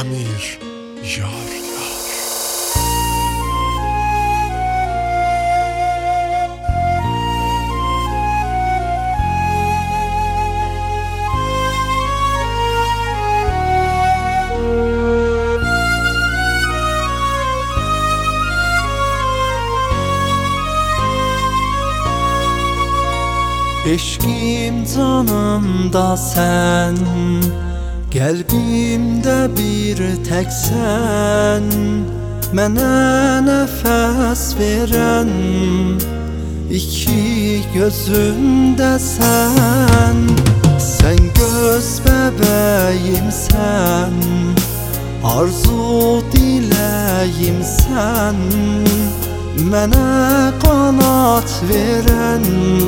Amir yar yar. Eşkim canımda sen, qəlbimdə bir tək sən, mənə nəfəs verən, iki gözümdə sən. Sən göz bəbəyimsən, arzu diləyimsən, mənə qanat verən,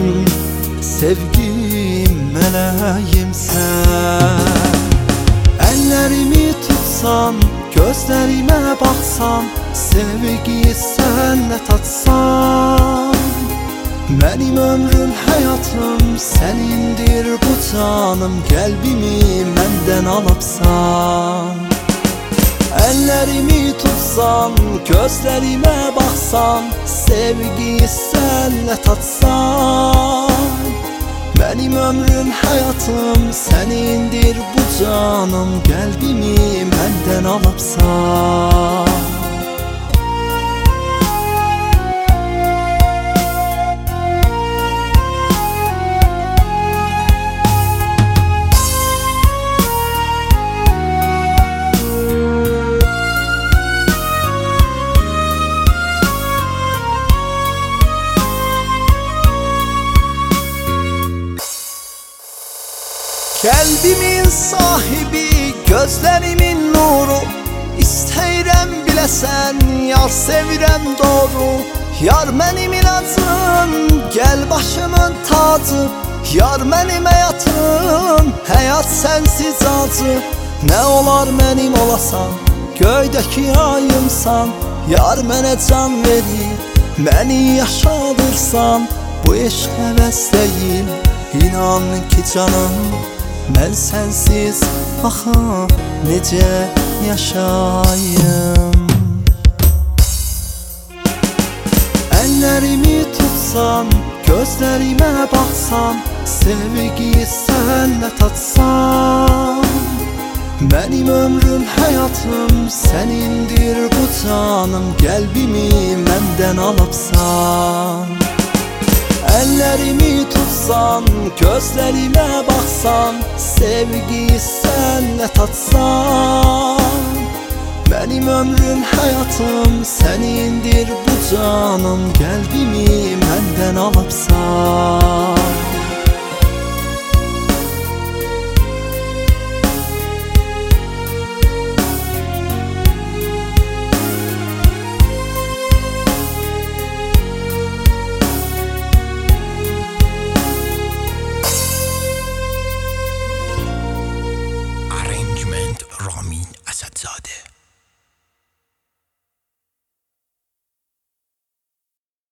sevgim mələyimsən. Əllərimi tutsan, gözlərimə baxsan, sevgi sənlə tatsan. Mənim ömrüm, həyatım sənindir bu canım, qəlbimi məndən alıbsan. Əllərimi tutsan, gözlərimə baxsan, sevgi sənlə tatsan. Mənim ömrüm, həyatım sənindir bu canım, qəlbimi məndən alıbsan. Qəlbimin sahibi, gözlərimin nuru, İstəyirəm biləsən, yar sevirəm doğru. Yar mənim ilacım, gəl başımın tacı, yar mənim həyatım, həyat sənsiz acı. Nə olar mənim olasan, göydəki ayımsan, yar mənə can verir, məni yaşadırsan. Bu eşq həvəs deyil, inan ki canım, mən sənsiz axı necə yaşayım. Əllərimi tutsan, gözlərimə baxsan, sevgi sənlə tatsan. Mənim ömrüm, həyatım sənindir bu canım, qəlbimi məndən alıbsan. Əllərimi tutsan, gözlərimə baxsan, sevgi sənlə tatsan. Mənim ömrüm, həyatım sənindir bu canım, qəlbimi məndən alıbsan.